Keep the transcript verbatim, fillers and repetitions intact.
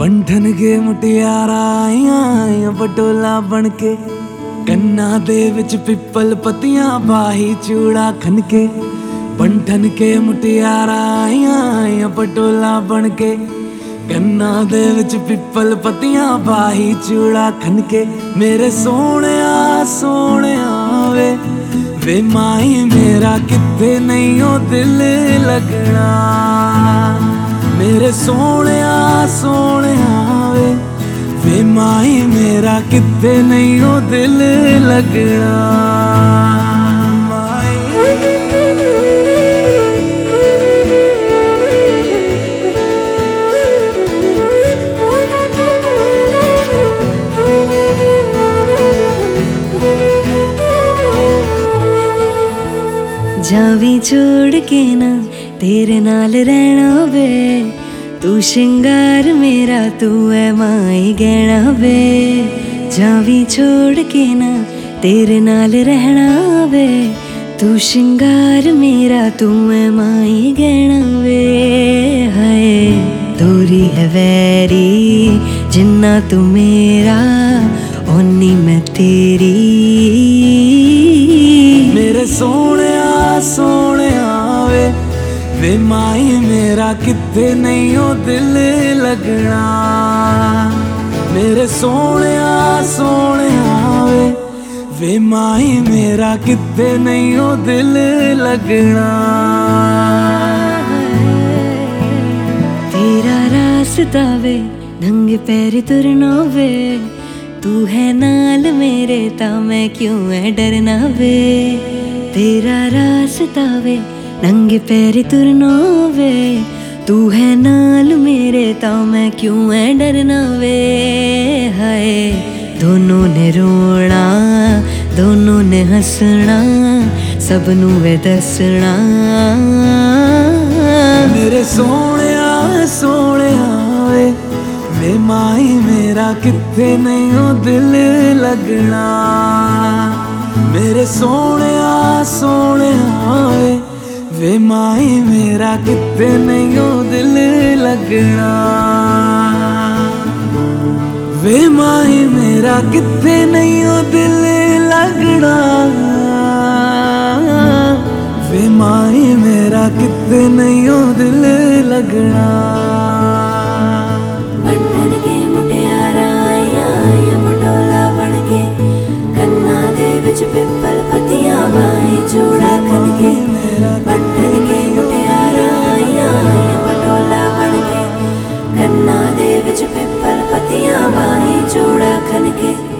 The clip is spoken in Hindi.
बंठन के मुटियारा आईयां पटोला बनके, कन्ना दे विच पिपल पतियां बाही चूड़ा खनके। बंठन के मुटियारा आईयां पटोला बनके, कन्ना दे विच पिपल पतियां बाही चूड़ा खनके। मेरे सोने सोने वे वे माई मेरा किथे नहीं ओ दिल लगना। मेरे सोने सोने वे वे माई मेरा किथे नहीं ओ दिल लगना। जावी छोड़ के ना तेरे नाल रहना वे, तू शिंगार मेरा तू है माई गहना वे। जावी छोड़ के ना तेरे नाल रहना वे, तू शिंगार मेरा तू है माई गहना वे। हाय दूरी है वैरी जिन्ना तू मेरा ओनी मैं तेरी। मेरे सोने सोने वे वे माई मेरा किथे नहीं ओ दिल लगना। मेरे सोने सोने वे वे माई मेरा किथे नहीं ओ दिल लगना। तेरा रास्ता वे नंगे पैर तुरना वे, तू है नाल मेरे ता मैं क्यों है डरना वे। तेरा रास्ता वे नंगे पैर तुरना वे, तू है नाल मेरे ता मैं क्यों है डरना वे। हाय दोनों ने रोना दोनों ने हंसना सबनू वे दसना। मेरे सोने सोने वे वे माई मेरा किथे नहीं ओ दिल लगना। मेरे सोने सोने वे वे माई मेरा किथे नहीं ओ दिल लगना। वे माई मेरा किथे नहीं ओ दिल लगना। वे माई मेरा किथे नहीं ओ दिल लगना। बंठन के मुटियारा आईयां पटोला बनके, कन्ना दे विच पिपल पतियां बाही चूड़ा खनके। बंठन के मुटियारा आईयां पटोला बनके, कन्ना दे विच पिपल पतियां बाही चूड़ा खनके।